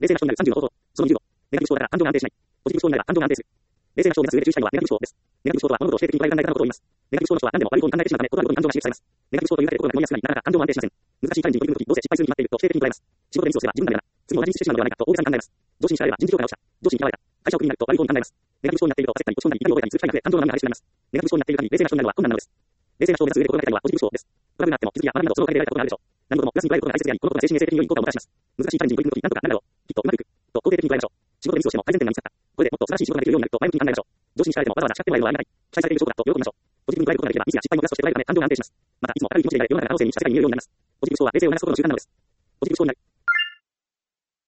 冷静な人になる30の方法。その20度。ネガティブ思考だから感情が安定しない。ポジティブ思考になれば感情が安定する。冷静な人を目指す上で注意したいのはネガティブ思考です。ネガティブ思考とは物事を否定的に捉える考え方のことを言います。ネガティブ思考の人は何でも悪い方に考えてしまうため、ことあるごとに感情が刺激されます。ネガティブ思考というだけでことが思いやすくなり、なかなか感情が安定しません。難しいチャレンジに取り組むとき、どうせ失敗するに決まっていると否定的に捉えます。仕事でミスをすれば自分のためだな。次も同じミスしてしまうのではないかと大げさに考えます。上司に叱られれば人事評価が落ちた。上司に嫌われた。会社をクビになると悪い方に考えます。ネガティブ思考になっていると焦ったり、落ち込んだり、痛みを覚えたりする機会が増え、感情の波が激しくなります。ネガティブ思考になっている限り冷静な人になるのは困難なのです。冷静な人を目指す上で心がけたいのはポジティブ思考です。トラブルがあっても気づきや学びなどそのおかげで得られたことがあるでしょう。何事もプラスに捉えることが大切であり、このことが精神衛生的に良い効果をもたらします。難しいチャレンジに取り組むとき、なんとかなるだろう。きっとうまくいく。と肯定的に捉えましょう。仕事でミスをしても改善点が見つかった。これでもっと素晴らしい仕事ができるようになると前向きに考えましょう。上司に叱られてもわざわざ叱ってもらえるのはありがたい。期待されている証拠だと喜びましょう。ポジティブに捉えることができればミスや失敗もプラスとして捉えるため感情が安定します。またいつも明るい気持ちでいられ世の中が可能性に満ちた世界に見えるようになります。ポジティブ思考は冷静を促すことの習慣なのです。ポジティブ思考になる。